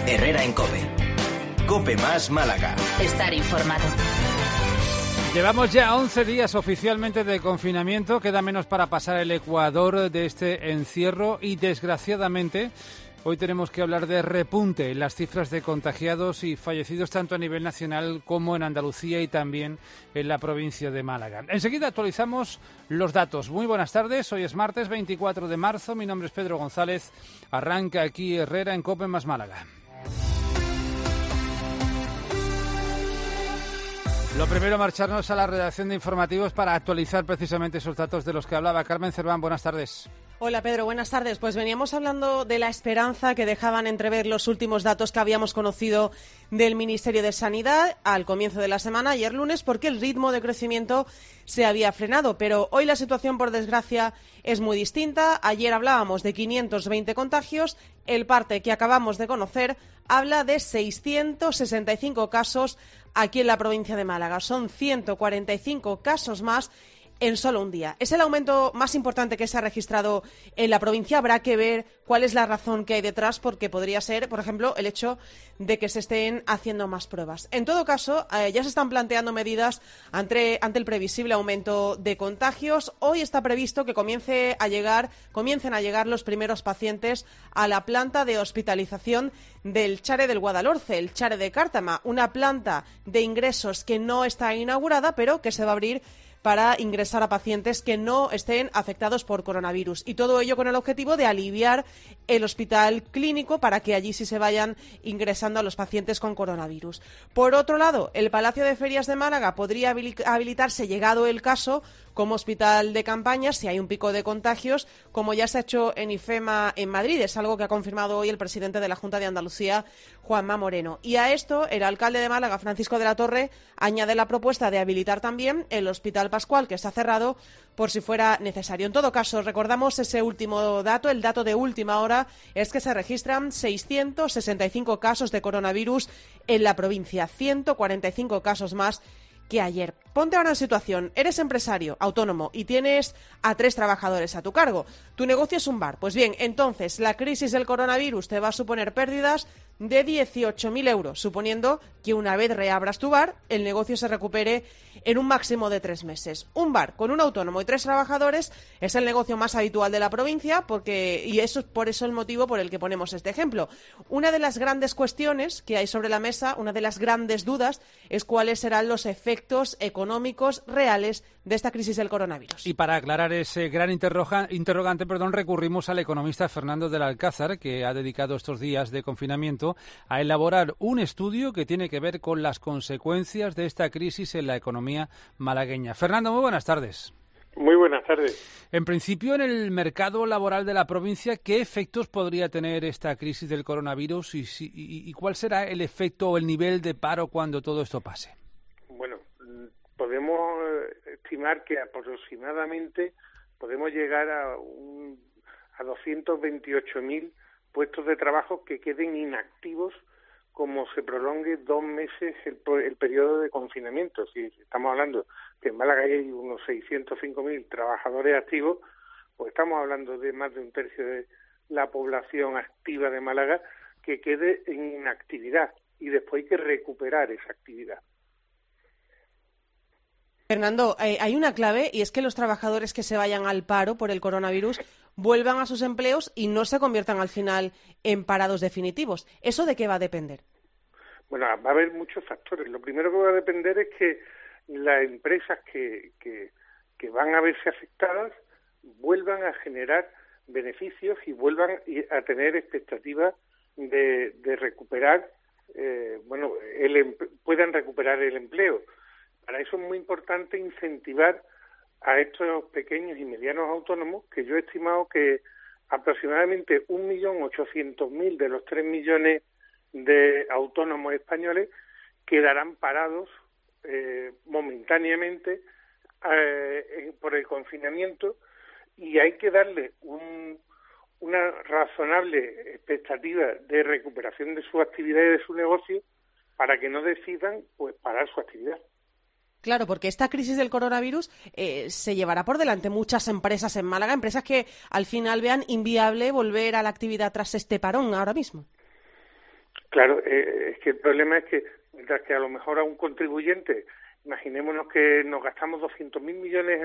Herrera en COPE. COPE más Málaga. Estar informado. Llevamos ya 11 días oficialmente de confinamiento, queda menos para pasar el ecuador de este encierro y desgraciadamente hoy tenemos que hablar de repunte en las cifras de contagiados y fallecidos tanto a nivel nacional como en Andalucía y también en la provincia de Málaga. Enseguida actualizamos los datos. Muy buenas tardes, hoy es martes 24 de marzo, mi nombre es Pedro González, arranca aquí Herrera en COPE más Málaga. Lo primero, marcharnos a la redacción de informativos para actualizar precisamente esos datos de los que hablaba Carmen Cerván. Buenas tardes. Hola Pedro, buenas tardes. Pues veníamos hablando de la esperanza que dejaban entrever los últimos datos que habíamos conocido del Ministerio de Sanidad al comienzo de la semana, ayer lunes, porque el ritmo de crecimiento se había frenado. Pero hoy la situación, por desgracia, es muy distinta. Ayer hablábamos de 520 contagios. El parte que acabamos de conocer habla de 665 casos aquí en la provincia de Málaga. Son 145 casos más en solo un día. Es el aumento más importante que se ha registrado en la provincia. Habrá que ver cuál es la razón que hay detrás, porque podría ser, por ejemplo, el hecho de que se estén haciendo más pruebas. En todo caso, ya se están planteando medidas ante el previsible aumento de contagios. Hoy está previsto que comiencen a llegar los primeros pacientes a la planta de hospitalización del Chare del Guadalhorce, el Chare de Cártama, una planta de ingresos que no está inaugurada, pero que se va a abrir para ingresar a pacientes que no estén afectados por coronavirus. Y todo ello con el objetivo de aliviar el hospital clínico para que allí sí se vayan ingresando a los pacientes con coronavirus. Por otro lado, el Palacio de Ferias de Málaga podría habilitarse, llegado el caso, como hospital de campaña si hay un pico de contagios, como ya se ha hecho en IFEMA en Madrid. Es algo que ha confirmado hoy el presidente de la Junta de Andalucía, Juanma Moreno. Y a esto, el alcalde de Málaga, Francisco de la Torre, añade la propuesta de habilitar también el Hospital Pascual, que está cerrado, por si fuera necesario. En todo caso, recordamos ese último dato, el dato de última hora, es que se registran 665 casos de coronavirus en la provincia, 145 casos más que ayer. Ponte ahora en situación, eres empresario, autónomo y tienes a 3 trabajadores a tu cargo. Tu negocio es un bar. Pues bien, entonces la crisis del coronavirus te va a suponer pérdidas de 18.000 euros, suponiendo que una vez reabras tu bar, el negocio se recupere en un máximo de 3 meses. Un bar con un autónomo y 3 trabajadores es el negocio más habitual de la provincia, y eso es por eso el motivo por el que ponemos este ejemplo. Una de las grandes cuestiones que hay sobre la mesa, una de las grandes dudas, es cuáles serán los efectos económicos reales de esta crisis del coronavirus. Y para aclarar ese gran interrogante, recurrimos al economista Fernando del Alcázar, que ha dedicado estos días de confinamiento a elaborar un estudio que tiene que ver con las consecuencias de esta crisis en la economía malagueña. Fernando, muy buenas tardes. Muy buenas tardes. En principio, en el mercado laboral de la provincia, ¿qué efectos podría tener esta crisis del coronavirus y cuál será el efecto o el nivel de paro cuando todo esto pase? Bueno, podemos estimar que aproximadamente podemos llegar a 228.000 puestos de trabajo que queden inactivos como se prolongue 2 meses el periodo de confinamiento. Si estamos hablando que en Málaga hay unos 605.000 trabajadores activos, pues estamos hablando de más de un tercio de la población activa de Málaga que quede en inactividad y después hay que recuperar esa actividad. Fernando, hay una clave y es que los trabajadores que se vayan al paro por el coronavirus vuelvan a sus empleos y no se conviertan al final en parados definitivos. ¿Eso de qué va a depender? Bueno, va a haber muchos factores. Lo primero que va a depender es que las empresas que van a verse afectadas vuelvan a generar beneficios y vuelvan a tener expectativas de recuperar, puedan recuperar el empleo. Para eso es muy importante incentivar a estos pequeños y medianos autónomos, que yo he estimado que aproximadamente 1.800.000 de los 3 millones de autónomos españoles quedarán parados momentáneamente por el confinamiento, y hay que darle una razonable expectativa de recuperación de su actividad y de su negocio para que no decidan pues parar su actividad. Claro, porque esta crisis del coronavirus se llevará por delante muchas empresas en Málaga, empresas que al final vean inviable volver a la actividad tras este parón ahora mismo. Claro, es que el problema es que mientras que a lo mejor a un contribuyente, imaginémonos que nos gastamos 200.000 millones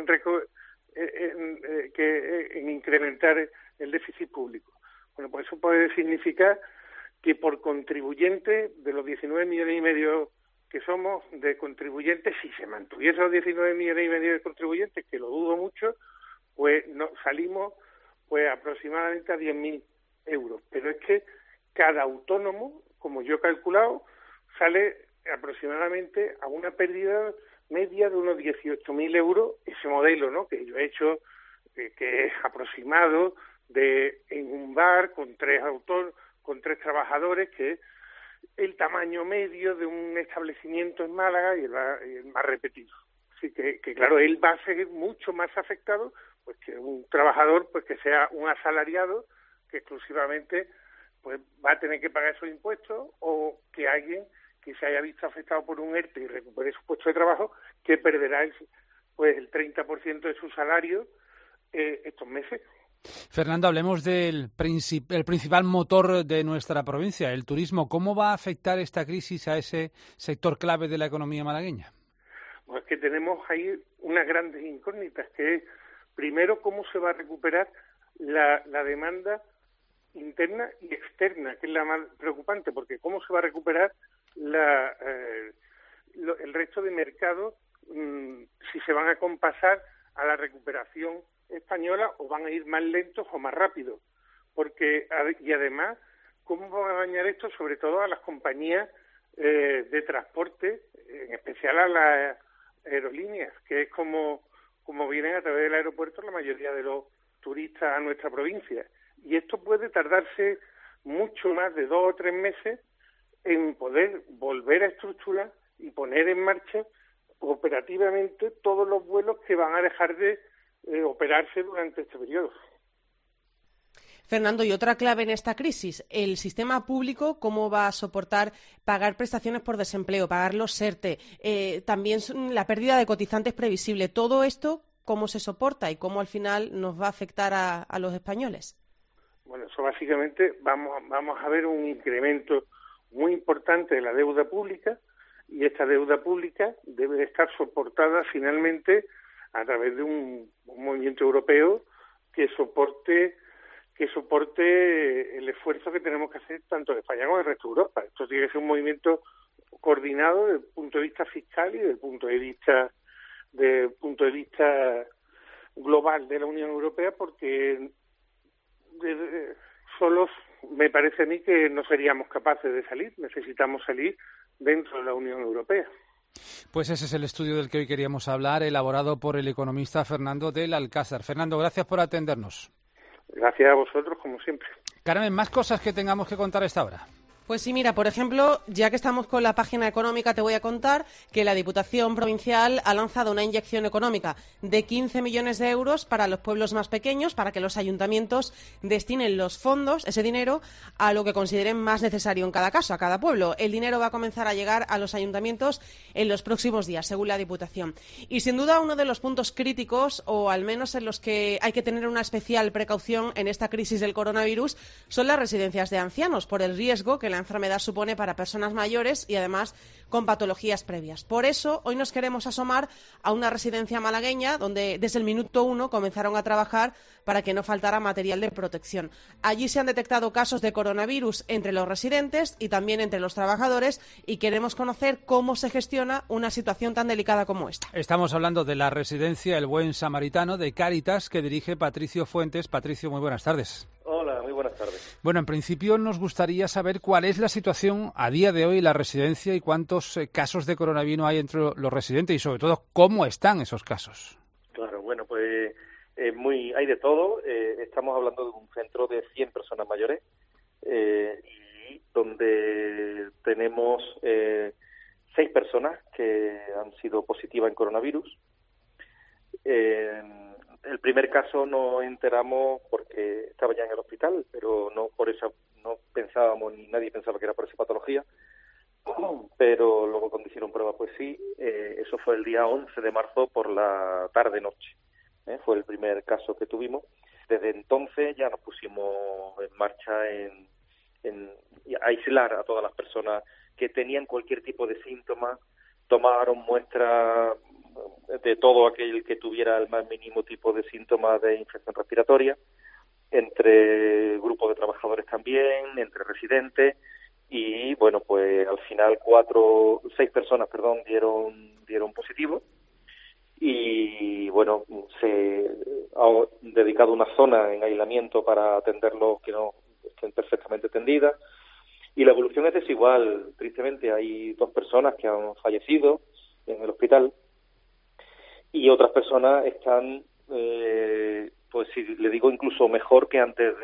en incrementar el déficit público. Bueno, pues eso puede significar que por contribuyente, de los 19 millones y medio que somos de contribuyentes, si se mantuviese los 19 millones y medio de contribuyentes, que lo dudo mucho, pues salimos pues aproximadamente a 10.000 euros. Pero es que cada autónomo, como yo he calculado, sale aproximadamente a una pérdida media de unos 18.000 euros, ese modelo, ¿no?, que yo he hecho, que es aproximado en un bar con tres trabajadores, que es el tamaño medio de un establecimiento en Málaga y el más repetido. Así que claro, él va a seguir mucho más afectado pues que un trabajador pues que sea un asalariado que exclusivamente pues va a tener que pagar esos impuestos, o que alguien que se haya visto afectado por un ERTE y recupere su puesto de trabajo, que perderá el 30% de su salario estos meses. Fernando, hablemos del el principal motor de nuestra provincia, el turismo. ¿Cómo va a afectar esta crisis a ese sector clave de la economía malagueña? Pues que tenemos ahí unas grandes incógnitas, que es, primero, cómo se va a recuperar la demanda interna y externa, que es la más preocupante, porque cómo se va a recuperar el resto de mercados, si se van a compasar a la recuperación española o van a ir más lentos o más rápidos, y además cómo va a dañar esto sobre todo a las compañías de transporte, en especial a las aerolíneas, que es como vienen a través del aeropuerto la mayoría de los turistas a nuestra provincia. Y esto puede tardarse mucho más de 2 o 3 meses en poder volver a estructurar y poner en marcha operativamente todos los vuelos que van a dejar de operarse durante este periodo. Fernando, y otra clave en esta crisis, el sistema público, ¿cómo va a soportar pagar prestaciones por desempleo, pagar los ERTE, también la pérdida de cotizantes previsible? Todo esto, ¿cómo se soporta y cómo al final nos va a afectar a los españoles? Bueno, eso básicamente vamos a ver un incremento muy importante de la deuda pública, y esta deuda pública debe de estar soportada finalmente a través de un movimiento europeo que soporte el esfuerzo que tenemos que hacer tanto en España como en el resto de Europa. Esto tiene que ser un movimiento coordinado desde el punto de vista fiscal y desde el punto de vista global de la Unión Europea, porque solos me parece a mí que no seríamos capaces de salir. Necesitamos salir dentro de la Unión Europea. Pues ese es el estudio del que hoy queríamos hablar, elaborado por el economista Fernando del Alcázar. Fernando, gracias por atendernos. Gracias a vosotros, como siempre. Carmen, ¿más cosas que tengamos que contar a esta hora? Pues sí, mira, por ejemplo, ya que estamos con la página económica, te voy a contar que la Diputación Provincial ha lanzado una inyección económica de 15 millones de euros para los pueblos más pequeños, para que los ayuntamientos destinen los fondos, ese dinero, a lo que consideren más necesario en cada caso, a cada pueblo. El dinero va a comenzar a llegar a los ayuntamientos en los próximos días, según la Diputación. Y sin duda uno de los puntos críticos, o al menos en los que hay que tener una especial precaución en esta crisis del coronavirus, son las residencias de ancianos, por el riesgo que la enfermedad supone para personas mayores y además con patologías previas. Por eso, hoy nos queremos asomar a una residencia malagueña donde desde el minuto 1 comenzaron a trabajar para que no faltara material de protección. Allí se han detectado casos de coronavirus entre los residentes y también entre los trabajadores, y queremos conocer cómo se gestiona una situación tan delicada como esta. Estamos hablando de la residencia El Buen Samaritano de Cáritas, que dirige Patricio Fuentes. Patricio, muy buenas tardes. Hola, muy buenas tardes. Bueno, en principio nos gustaría saber cuál es la situación a día de hoy en la residencia y cuántos casos de coronavirus hay entre los residentes y sobre todo cómo están esos casos. Claro, bueno, pues hay de todo. Estamos hablando de un centro de 100 personas mayores y donde tenemos 6 personas que han sido positivas en coronavirus. El primer caso nos enteramos porque estaba ya en el hospital, pero no por esa, no pensábamos, ni nadie pensaba que era por esa patología, pero luego cuando hicieron prueba, pues sí, eso fue el día 11 de marzo por la tarde-noche, fue el primer caso que tuvimos. Desde entonces ya nos pusimos en marcha en aislar a todas las personas que tenían cualquier tipo de síntoma, tomaron muestra de todo aquel que tuviera el más mínimo tipo de síntomas de infección respiratoria, entre grupos de trabajadores también, entre residentes, y bueno, pues al final 6 personas dieron positivo, y bueno, se ha dedicado una zona en aislamiento para atenderlos que no estén perfectamente atendidas, y la evolución es desigual. Tristemente hay 2 personas que han fallecido en el hospital y otras personas están, pues si le digo, incluso mejor que antes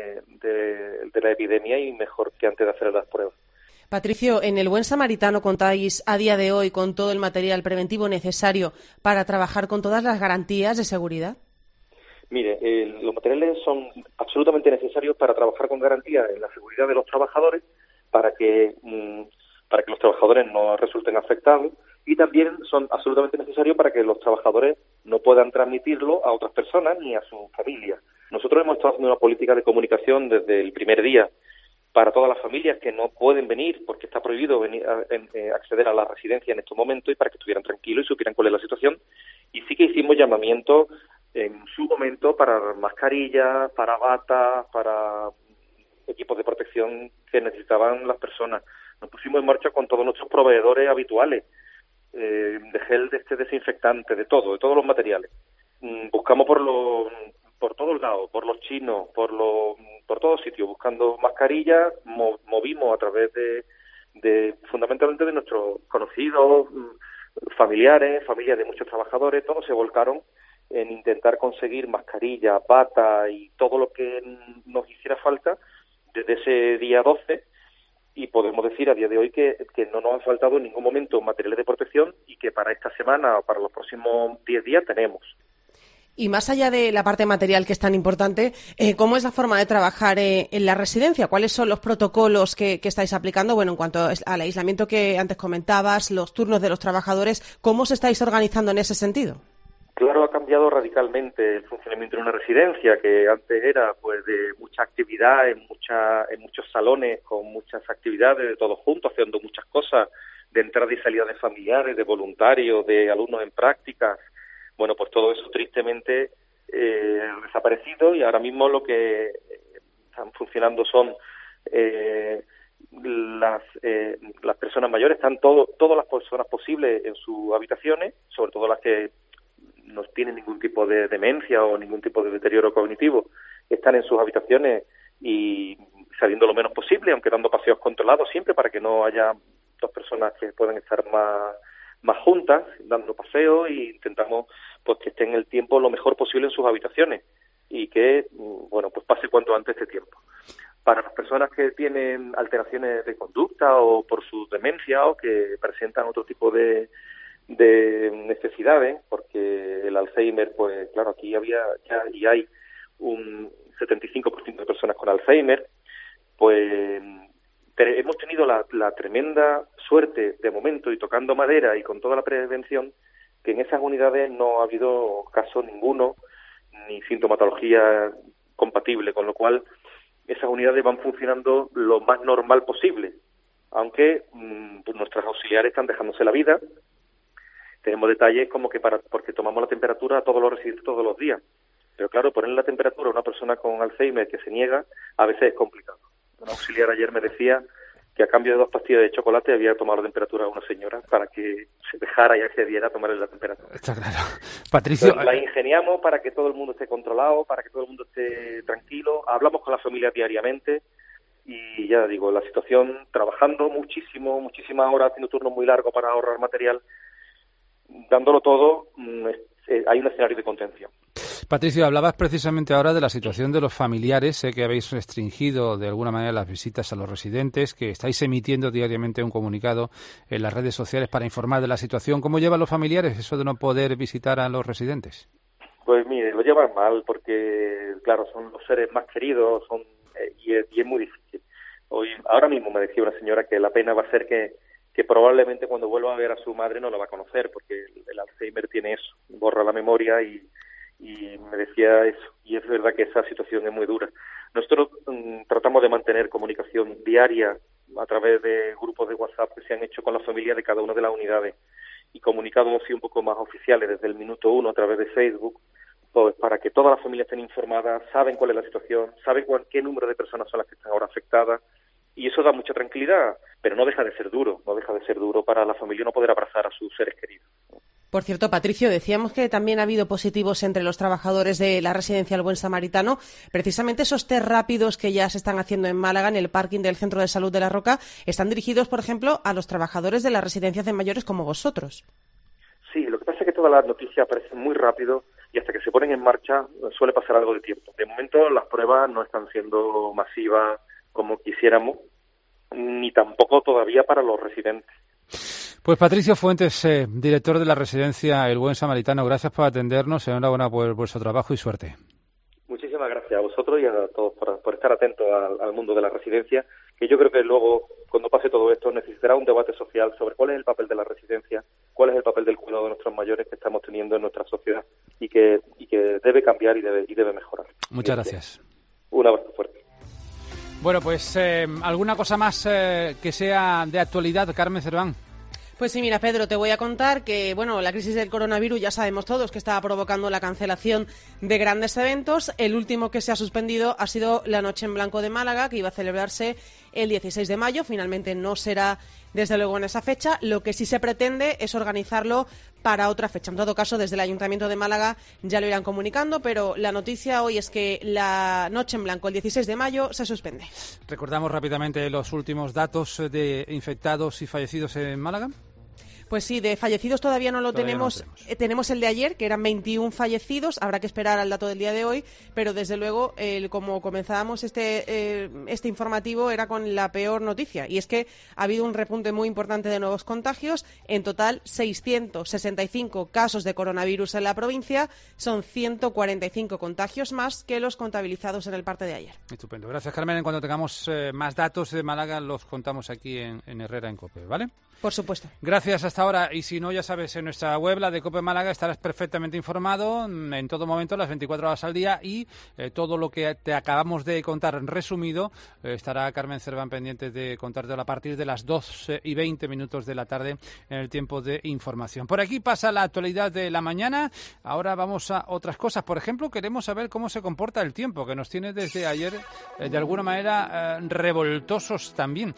de la epidemia y mejor que antes de hacer las pruebas. Patricio, ¿en el Buen Samaritano contáis a día de hoy con todo el material preventivo necesario para trabajar con todas las garantías de seguridad? Mire, los materiales son absolutamente necesarios para trabajar con garantía en la seguridad de los trabajadores, para que los trabajadores no resulten afectados, y también son absolutamente necesarios para que los trabajadores no puedan transmitirlo a otras personas ni a sus familias. Nosotros hemos estado haciendo una política de comunicación desde el primer día para todas las familias que no pueden venir porque está prohibido acceder a la residencia en estos momentos, y para que estuvieran tranquilos y supieran cuál es la situación. Y sí que hicimos llamamientos en su momento para mascarillas, para batas, para equipos de protección que necesitaban las personas. Nos pusimos en marcha con todos nuestros proveedores habituales, de gel, de desinfectante, de todos los materiales. Buscamos por todos lados, por los chinos, por todos sitios, buscando mascarillas. Movimos a través de fundamentalmente de nuestros conocidos, familiares, familias de muchos trabajadores. Todos se volcaron en intentar conseguir mascarillas, bata y todo lo que nos hiciera falta desde ese día 12, y podemos decir a día de hoy que no nos han faltado en ningún momento materiales de protección, y que para esta semana o para los próximos 10 días tenemos. Y más allá de la parte material, que es tan importante, ¿cómo es la forma de trabajar en la residencia? ¿Cuáles son los protocolos que estáis aplicando? Bueno, en cuanto al aislamiento que antes comentabas, los turnos de los trabajadores, ¿cómo os estáis organizando en ese sentido? Claro, ha cambiado radicalmente el funcionamiento de una residencia, que antes era pues de mucha actividad en muchos salones, con muchas actividades de todos juntos, haciendo muchas cosas, de entrada y salida de familiares, de voluntarios, de alumnos en prácticas. Bueno, pues todo eso tristemente ha desaparecido, y ahora mismo lo que están funcionando son las personas mayores. Están todas las personas posibles en sus habitaciones, sobre todo las que no tienen ningún tipo de demencia o ningún tipo de deterioro cognitivo, están en sus habitaciones y saliendo lo menos posible, aunque dando paseos controlados siempre, para que no haya 2 personas que puedan estar más juntas, dando paseos, e intentamos pues que estén el tiempo lo mejor posible en sus habitaciones, y que bueno, pues pase cuanto antes este tiempo. Para las personas que tienen alteraciones de conducta o por su demencia, o que presentan otro tipo de necesidades, porque el Alzheimer, pues claro, aquí hay un 75% de personas con Alzheimer, pues hemos tenido la tremenda suerte de momento, y tocando madera y con toda la prevención, que en esas unidades no ha habido caso ninguno, ni sintomatología compatible, con lo cual esas unidades van funcionando lo más normal posible, aunque pues nuestras auxiliares están dejándose la vida. Tenemos detalles como que porque tomamos la temperatura a todos los residentes todos los días. Pero claro, poner la temperatura a una persona con Alzheimer que se niega, a veces es complicado. Una auxiliar ayer me decía que a cambio de 2 pastillas de chocolate había tomado la temperatura a una señora para que se dejara y accediera a tomarle la temperatura. Está claro. Patricio, entonces, la ingeniamos para que todo el mundo esté controlado, para que todo el mundo esté tranquilo. Hablamos con la familia diariamente. Y ya digo, la situación, trabajando muchísimas horas, haciendo turnos muy largos para ahorrar material, dándolo todo, hay un escenario de contención. Patricio, hablabas precisamente ahora de la situación de los familiares. Sé que habéis restringido de alguna manera las visitas a los residentes, que estáis emitiendo diariamente un comunicado en las redes sociales para informar de la situación. ¿Cómo llevan los familiares eso de no poder visitar a los residentes? Pues mire, lo llevan mal porque, claro, son los seres más queridos, y es muy difícil. Ahora mismo me decía una señora que la pena va a ser que probablemente cuando vuelva a ver a su madre no la va a conocer, porque el Alzheimer tiene eso, borra la memoria, y me decía eso. Y es verdad que esa situación es muy dura. Nosotros tratamos de mantener comunicación diaria a través de grupos de WhatsApp que se han hecho con las familias de cada una de las unidades y comunicados así un poco más oficiales desde el minuto 1 a través de Facebook, pues para que todas las familias estén informadas, saben cuál es la situación, saben qué número de personas son las que están ahora afectadas, y eso da mucha tranquilidad, pero no deja de ser duro para la familia no poder abrazar a sus seres queridos. Por cierto, Patricio, decíamos que también ha habido positivos entre los trabajadores de la residencia El Buen Samaritano. Precisamente esos test rápidos que ya se están haciendo en Málaga, en el parking del Centro de Salud de La Roca, están dirigidos, por ejemplo, a los trabajadores de las residencias de mayores como vosotros. Sí, lo que pasa es que todas las noticias aparecen muy rápido y hasta que se ponen en marcha suele pasar algo de tiempo. De momento las pruebas no están siendo masivas como quisiéramos, ni tampoco todavía para los residentes. Pues Patricio Fuentes, director de la residencia El Buen Samaritano, gracias por atendernos, enhorabuena por vuestro trabajo y suerte. Muchísimas gracias a vosotros y a todos por estar atentos al mundo de la residencia, que yo creo que luego, cuando pase todo esto, necesitará un debate social sobre cuál es el papel de la residencia, cuál es el papel del cuidado de nuestros mayores que estamos teniendo en nuestra sociedad y que debe cambiar y debe mejorar. Muchas gracias. Un abrazo fuerte. Bueno, pues alguna cosa más que sea de actualidad, Carmen Cerván. Pues sí, mira, Pedro, te voy a contar que, bueno, la crisis del coronavirus ya sabemos todos que estaba provocando la cancelación de grandes eventos. El último que se ha suspendido ha sido la Noche en Blanco de Málaga, que iba a celebrarse el 16 de mayo. Finalmente no será, desde luego, en esa fecha. Lo que sí se pretende es organizarlo para otra fecha. En todo caso, desde el Ayuntamiento de Málaga ya lo irán comunicando, pero la noticia hoy es que la Noche en Blanco, el 16 de mayo, se suspende. Recordamos rápidamente los últimos datos de infectados y fallecidos en Málaga. Pues sí, de fallecidos todavía no lo tenemos. Tenemos el de ayer, que eran 21 fallecidos. Habrá que esperar al dato del día de hoy, pero desde luego, como comenzábamos este informativo, era con la peor noticia. Y es que ha habido un repunte muy importante de nuevos contagios. En total, 665 casos de coronavirus en la provincia. Son 145 contagios más que los contabilizados en el parte de ayer. Estupendo. Gracias, Carmen. En cuanto tengamos más datos de Málaga, los contamos aquí en Herrera en COPE, ¿vale? Por supuesto. Gracias hasta ahora. Y si no, ya sabes, en nuestra web, la de COPE Málaga, estarás perfectamente informado en todo momento, las 24 horas al día, y todo lo que te acabamos de contar resumido estará Carmen Cerván pendiente de contarte a partir de las 2:20 de la tarde en el tiempo de información. Por aquí pasa la actualidad de la mañana. Ahora vamos a otras cosas. Por ejemplo, queremos saber cómo se comporta el tiempo, que nos tiene desde ayer de alguna manera revoltosos también.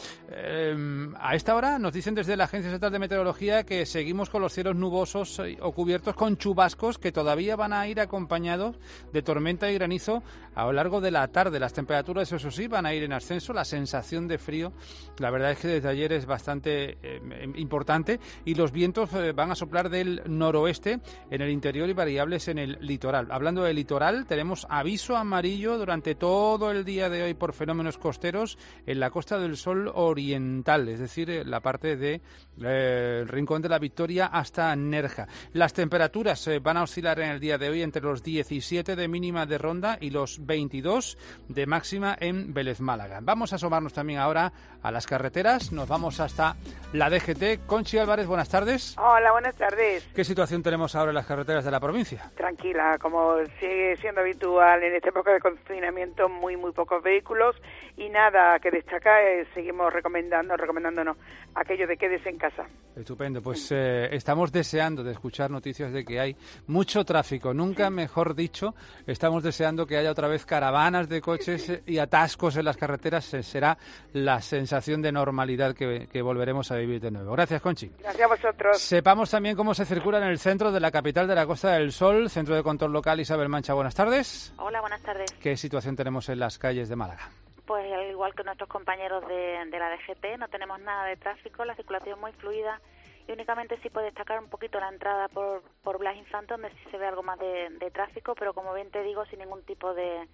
A esta hora nos dicen desde la Agencia Estatal de Meteorología que seguimos con los cielos nubosos o cubiertos con chubascos que todavía van a ir acompañados de tormenta y granizo a lo largo de la tarde. Las temperaturas, eso sí, van a ir en ascenso. La sensación de frío, la verdad es que desde ayer es bastante importante, y los vientos van a soplar del noroeste en el interior y variables en el litoral. Hablando del litoral, tenemos aviso amarillo durante todo el día de hoy por fenómenos costeros en la Costa del Sol oriental, es decir, la parte de el Rincón de la Victoria hasta Nerja. Las temperaturas van a oscilar en el día de hoy entre los 17 de mínima de Ronda y los 22 de máxima en Vélez Málaga. Vamos a asomarnos también ahora a las carreteras. Nos vamos hasta la DGT. Conchi Álvarez, buenas tardes. Hola, buenas tardes. ¿Qué situación tenemos ahora en las carreteras de la provincia? Tranquila, como sigue siendo habitual en esta época de confinamiento, muy pocos vehículos y nada que destacar. Seguimos recomendándonos aquello de quédese en casa. Estupendo, pues estamos deseando de escuchar noticias de que hay mucho tráfico, nunca mejor dicho. Estamos deseando que haya otra vez caravanas de coches y atascos en las carreteras. Será la sensación de normalidad que volveremos a vivir de nuevo. Gracias, Conchi. Gracias a vosotros. Sepamos también cómo se circula en el centro de la capital de la Costa del Sol, Centro de Control Local. Isabel Mancha, buenas tardes. Hola, buenas tardes. ¿Qué situación tenemos en las calles de Málaga? Pues al igual que nuestros compañeros de la DGT, no tenemos nada de tráfico, la circulación muy fluida, y únicamente sí puede destacar un poquito la entrada por Blas Infante, donde sí se ve algo más de tráfico, pero como bien te digo, sin ningún tipo de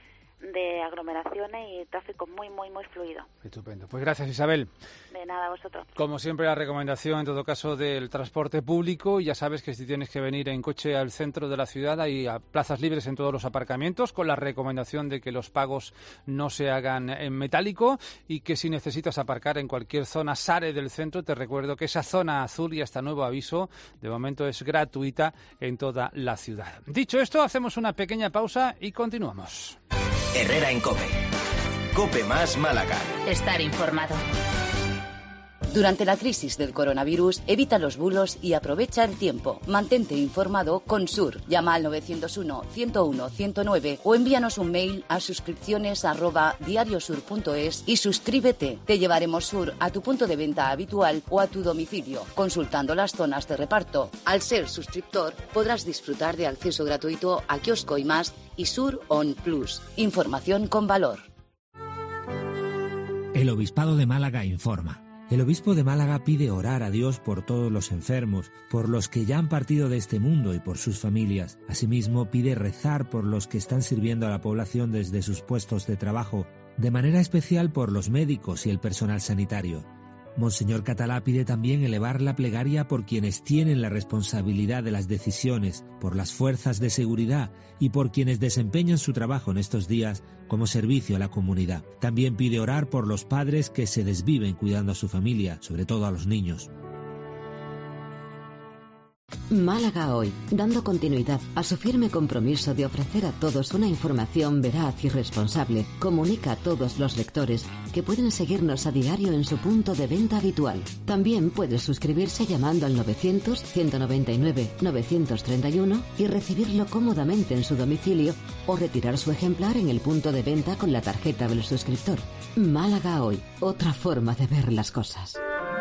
aglomeraciones y tráfico muy fluido. Estupendo. Pues gracias, Isabel. De nada, a vosotros. Como siempre, la recomendación en todo caso del transporte público. Ya sabes que si tienes que venir en coche al centro de la ciudad, hay plazas libres en todos los aparcamientos, con la recomendación de que los pagos no se hagan en metálico, y que si necesitas aparcar en cualquier zona SARE del centro, te recuerdo que esa zona azul, y hasta nuevo aviso, de momento es gratuita en toda la ciudad. Dicho esto, hacemos una pequeña pausa y continuamos. Herrera en COPE. COPE Más Málaga. Estar informado. Durante la crisis del coronavirus, evita los bulos y aprovecha el tiempo. Mantente informado con SUR. Llama al 901-101-109 o envíanos un mail a suscripciones@diariosur.es y suscríbete. Te llevaremos SUR a tu punto de venta habitual o a tu domicilio, consultando las zonas de reparto. Al ser suscriptor, podrás disfrutar de acceso gratuito a Kiosco y Más y SUR On Plus. Información con valor. El Obispado de Málaga informa. El obispo de Málaga pide orar a Dios por todos los enfermos, por los que ya han partido de este mundo y por sus familias. Asimismo, pide rezar por los que están sirviendo a la población desde sus puestos de trabajo, de manera especial por los médicos y el personal sanitario. Monseñor Catalá pide también elevar la plegaria por quienes tienen la responsabilidad de las decisiones, por las fuerzas de seguridad y por quienes desempeñan su trabajo en estos días como servicio a la comunidad. También pide orar por los padres que se desviven cuidando a su familia, sobre todo a los niños. Málaga Hoy, dando continuidad a su firme compromiso de ofrecer a todos una información veraz y responsable, comunica a todos los lectores que pueden seguirnos a diario en su punto de venta habitual. También puede suscribirse llamando al 900-199-931 y recibirlo cómodamente en su domicilio o retirar su ejemplar en el punto de venta con la tarjeta del suscriptor. Málaga Hoy, otra forma de ver las cosas.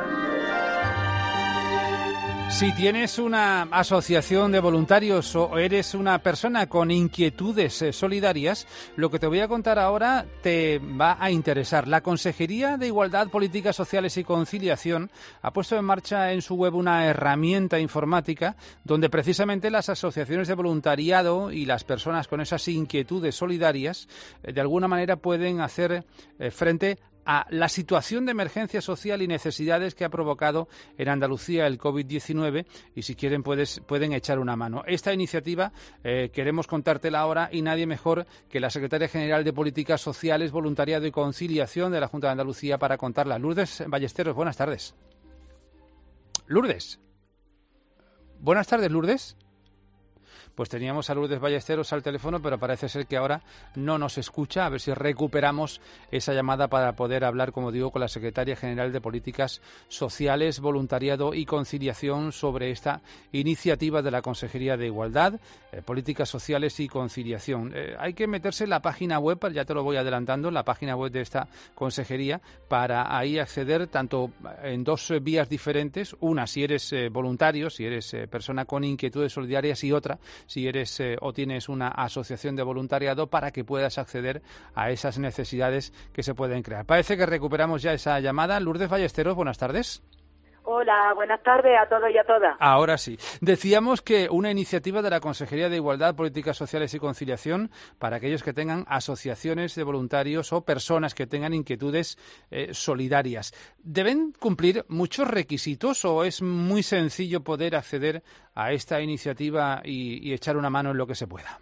Si tienes una asociación de voluntarios o eres una persona con inquietudes solidarias, lo que te voy a contar ahora te va a interesar. La Consejería de Igualdad, Políticas Sociales y Conciliación ha puesto en marcha en su web una herramienta informática donde precisamente las asociaciones de voluntariado y las personas con esas inquietudes solidarias de alguna manera pueden hacer frente a la situación de emergencia social y necesidades que ha provocado en Andalucía el COVID-19 y si quieren pueden echar una mano. Esta iniciativa queremos contártela ahora y nadie mejor que la Secretaria General de Políticas Sociales, Voluntariado y Conciliación de la Junta de Andalucía para contarla. Lourdes Ballesteros, buenas tardes. Lourdes. Buenas tardes, Lourdes. Pues teníamos a Lourdes Ballesteros al teléfono, pero parece ser que ahora no nos escucha. A ver si recuperamos esa llamada para poder hablar, como digo, con la Secretaria General de Políticas Sociales, Voluntariado y Conciliación sobre esta iniciativa de la Consejería de Igualdad, Políticas Sociales y Conciliación. Hay que meterse en la página web, ya te lo voy adelantando, en la página web de esta consejería, para ahí acceder tanto en dos vías diferentes. Una, si eres voluntario, si eres persona con inquietudes solidarias, y otra, si eres o tienes una asociación de voluntariado, para que puedas acceder a esas necesidades que se pueden crear. Parece que recuperamos ya esa llamada. Lourdes Ballesteros, buenas tardes. Hola, buenas tardes a todos y a todas. Ahora sí. Decíamos que una iniciativa de la Consejería de Igualdad, Políticas Sociales y Conciliación para aquellos que tengan asociaciones de voluntarios o personas que tengan inquietudes solidarias. ¿Deben cumplir muchos requisitos o es muy sencillo poder acceder a esta iniciativa y echar una mano en lo que se pueda?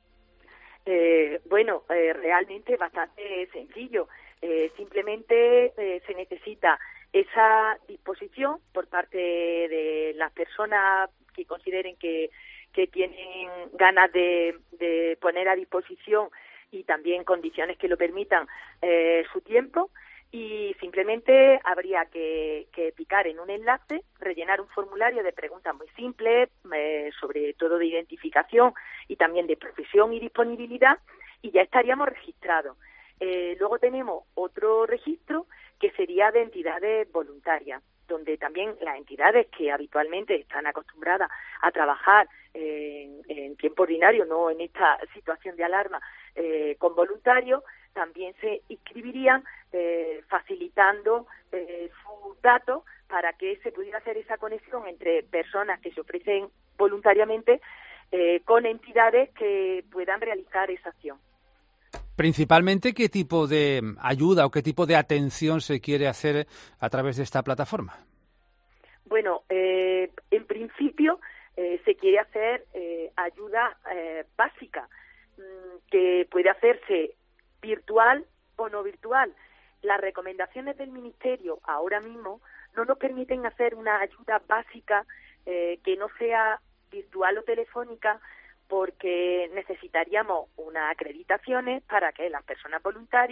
Realmente es bastante sencillo. Simplemente se necesita esa disposición por parte de las personas que consideren que tienen ganas de poner a disposición y también condiciones que lo permitan su tiempo, y simplemente habría que picar en un enlace, rellenar un formulario de preguntas muy simples, sobre todo de identificación y también de profesión y disponibilidad, y ya estaríamos registrados. Luego tenemos otro registro que sería de entidades voluntarias, donde también las entidades que habitualmente están acostumbradas a trabajar en tiempo ordinario, no en esta situación de alarma, con voluntarios, también se inscribirían facilitando sus datos para que se pudiera hacer esa conexión entre personas que se ofrecen voluntariamente con entidades que puedan realizar esa acción. Principalmente, ¿qué tipo de ayuda o qué tipo de atención se quiere hacer a través de esta plataforma? Bueno, en principio se quiere hacer ayuda básica, que puede hacerse virtual o no virtual. Las recomendaciones del Ministerio ahora mismo no nos permiten hacer una ayuda básica que no sea virtual o telefónica, porque necesitaríamos unas acreditaciones para que las personas voluntarias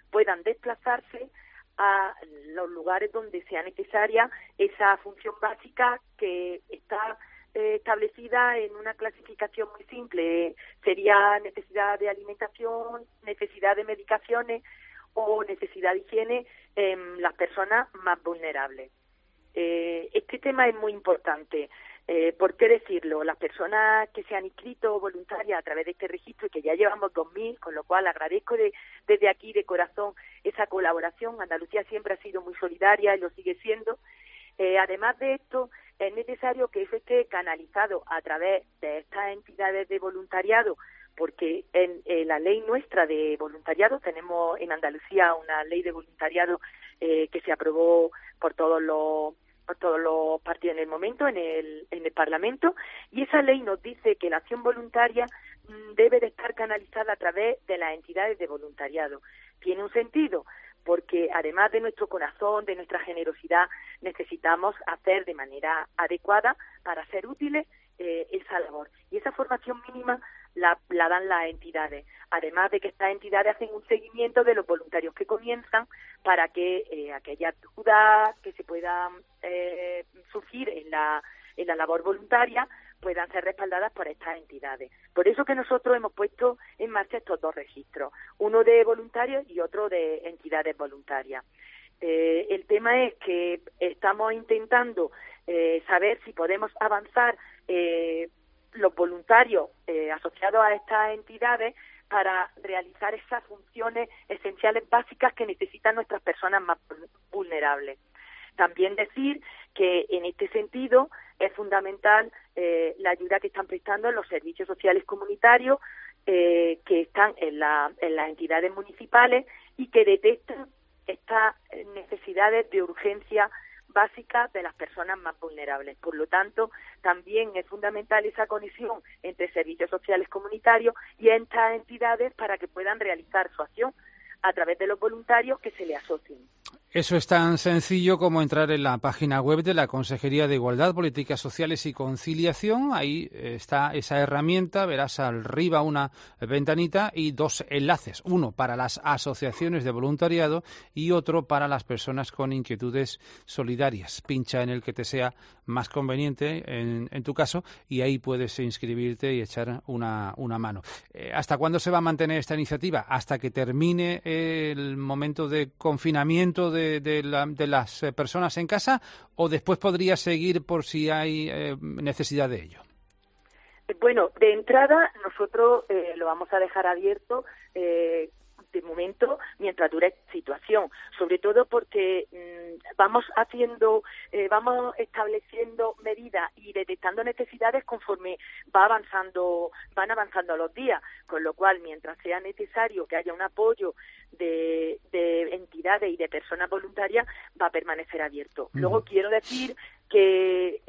puedan desplazarse a los lugares donde sea necesaria esa función básica que está establecida en una clasificación muy simple. Sería necesidad de alimentación, necesidad de medicaciones o necesidad de higiene en las personas más vulnerables. Este tema es muy importante. ¿Por qué decirlo? Las personas que se han inscrito voluntarias a través de este registro, y que ya llevamos 2.000, con lo cual agradezco desde aquí de corazón esa colaboración. Andalucía siempre ha sido muy solidaria y lo sigue siendo. Además de esto, es necesario que eso esté canalizado a través de estas entidades de voluntariado, porque en la ley nuestra de voluntariado, tenemos en Andalucía una ley de voluntariado que se aprobó por todos los partidos en el momento, en el Parlamento, y esa ley nos dice que la acción voluntaria debe de estar canalizada a través de las entidades de voluntariado. Tiene un sentido, porque además de nuestro corazón, de nuestra generosidad, necesitamos hacer de manera adecuada para ser útiles esa labor. Y esa formación mínima la dan las entidades, además de que estas entidades hacen un seguimiento de los voluntarios que comienzan para que aquellas dudas que se puedan surgir en la labor voluntaria puedan ser respaldadas por estas entidades. Por eso que nosotros hemos puesto en marcha estos dos registros, uno de voluntarios y otro de entidades voluntarias. El tema es que estamos intentando saber si podemos avanzar los voluntarios asociados a estas entidades para realizar esas funciones esenciales básicas que necesitan nuestras personas más vulnerables. También decir que en este sentido es fundamental la ayuda que están prestando los servicios sociales comunitarios que están en las entidades municipales y que detectan estas necesidades de urgencia básicas de las personas más vulnerables. Por lo tanto, también es fundamental esa conexión entre servicios sociales comunitarios y estas entidades para que puedan realizar su acción a través de los voluntarios que se le asocien. Eso es tan sencillo como entrar en la página web de la Consejería de Igualdad, Políticas Sociales y Conciliación. Ahí está esa herramienta, verás arriba una ventanita y dos enlaces, uno para las asociaciones de voluntariado y otro para las personas con inquietudes solidarias. Pincha en el que te sea más conveniente en tu caso y ahí puedes inscribirte y echar una mano. ¿Hasta cuándo se va a mantener esta iniciativa? Hasta que termine el momento de confinamiento de las personas en casa, o después podría seguir por si hay necesidad de ello. Bueno, de entrada nosotros lo vamos a dejar abierto de momento mientras dure esta situación, sobre todo porque vamos estableciendo medidas y detectando necesidades conforme van avanzando los días, con lo cual mientras sea necesario que haya un apoyo de entidades y de personas voluntarias va a permanecer abierto. Luego quiero decir que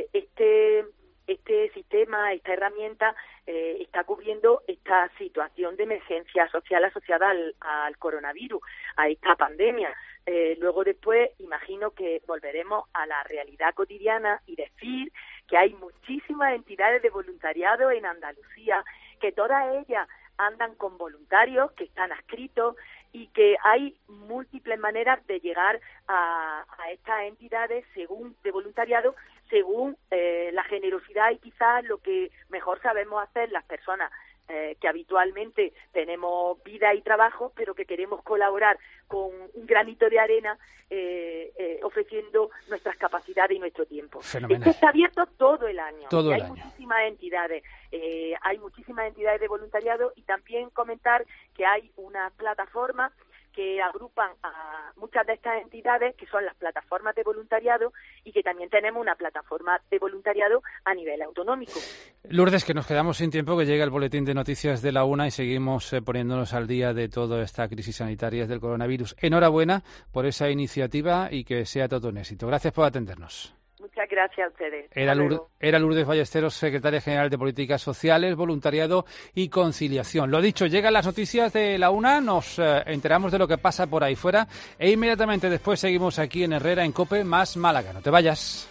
este sistema, esta herramienta está cubriendo esta situación de emergencia social asociada al coronavirus, a esta pandemia. Luego después imagino que volveremos a la realidad cotidiana y decir que hay muchísimas entidades de voluntariado en Andalucía, que todas ellas andan con voluntarios que están adscritos y que hay múltiples maneras de llegar a estas entidades de voluntariado según la generosidad y quizás lo que mejor sabemos hacer las personas que habitualmente tenemos vida y trabajo, pero que queremos colaborar con un granito de arena ofreciendo nuestras capacidades y nuestro tiempo. Fenomenal. Esto está abierto todo el año. Todo el hay año. Hay muchísimas entidades de voluntariado y también comentar que hay una plataforma que agrupan a muchas de estas entidades, que son las plataformas de voluntariado, y que también tenemos una plataforma de voluntariado a nivel autonómico. Lourdes, que nos quedamos sin tiempo, que llega el boletín de noticias de la 1 y seguimos poniéndonos al día de toda esta crisis sanitaria del coronavirus. Enhorabuena por esa iniciativa y que sea todo un éxito. Gracias por atendernos. Muchas gracias a ustedes. Era Lourdes Ballesteros, secretaria general de Políticas Sociales, Voluntariado y Conciliación. Lo dicho, llegan las noticias de la 1, nos enteramos de lo que pasa por ahí fuera e inmediatamente después seguimos aquí en Herrera, en COPE más Málaga. No te vayas.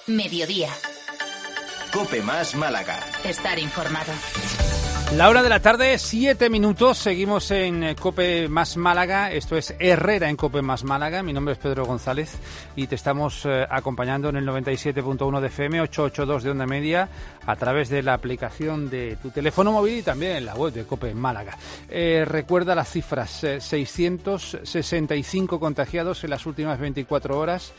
Mediodía. COPE más Málaga. Estar informado. La hora de la tarde, 7 minutos. Seguimos en COPE más Málaga. Esto es Herrera en COPE más Málaga. Mi nombre es Pedro González y te estamos acompañando en el 97.1 de FM, 882 de onda media, a través de la aplicación de tu teléfono móvil y también en la web de COPE Málaga. Recuerda las cifras: 665 contagiados en las últimas 24 horas,